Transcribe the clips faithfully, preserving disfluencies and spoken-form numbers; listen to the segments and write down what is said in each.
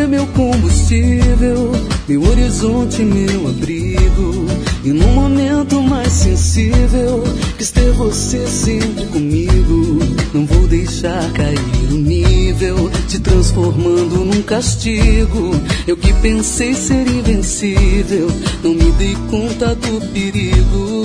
você meu combustível, meu horizonte, meu abrigo. E no momento mais sensível, quis ter você sempre comigo. Não vou deixar cair o nível, te transformando num castigo. Eu que pensei ser invencível, não me dei conta do perigo.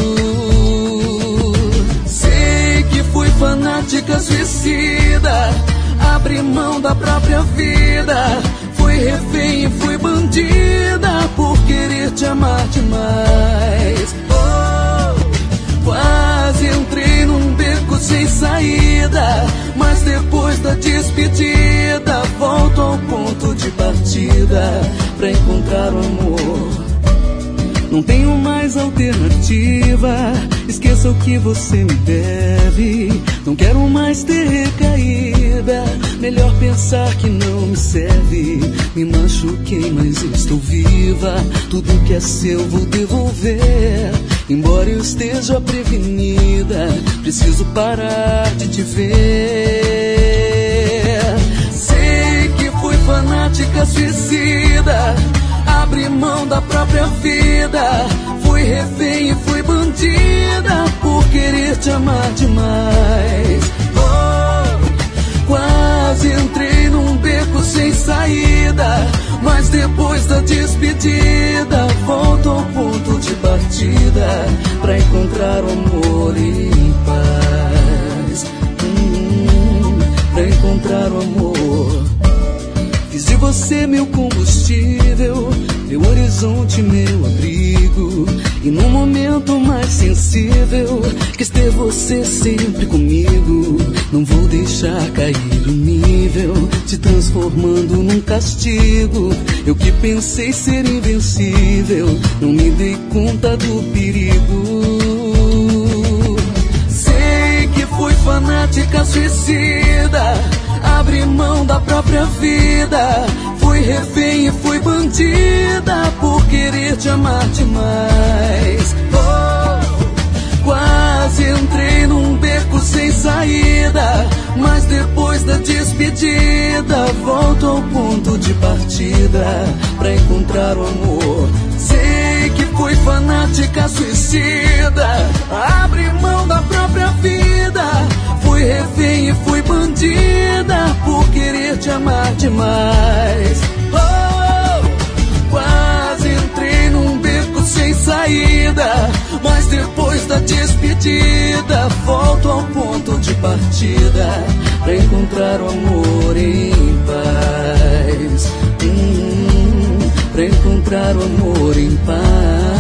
Sei que fui fanática, suicida, abri mão da própria vida. Fui refém e fui bandida por querer te amar demais. Oh, quase entrei num beco sem saída, mas depois da despedida volto ao ponto de partida pra encontrar o amor. Não tenho mais alternativa, esqueça o que você me deve. Não quero mais ter recaída, melhor pensar que não me serve. Me machuquei, mas estou viva, tudo que é seu vou devolver. Embora eu esteja prevenida, preciso parar de te ver. Sei que fui fanática, suicida, abri mão da própria vida. Fui refém e fui bandida por querer te amar demais. Oh, quase entrei num beco sem saída, mas depois da despedida volto ao ponto de partida pra encontrar o amor em paz. hum, Pra encontrar o amor. Fiz de você meu combustível, meu horizonte, meu abrigo. E no momento mais sensível, quis ter você sempre comigo. Não vou deixar cair o nível, te transformando num castigo. Eu que pensei ser invencível, não me dei conta do perigo. Sei que fui fanática, suicida, abri mão da própria vida. Fui refém e fui bandida por querer te amar demais. Oh, quase entrei num beco sem saída, mas depois da despedida volto ao ponto de partida pra encontrar o amor. Sei que fui fanática, suicida, abri mão da própria vida. Fui refém e fui bandida por querer te amar demais. Oh, quase entrei num beco sem saída, mas depois da despedida volto ao ponto de partida pra encontrar o amor em paz. hum, Pra encontrar o amor em paz.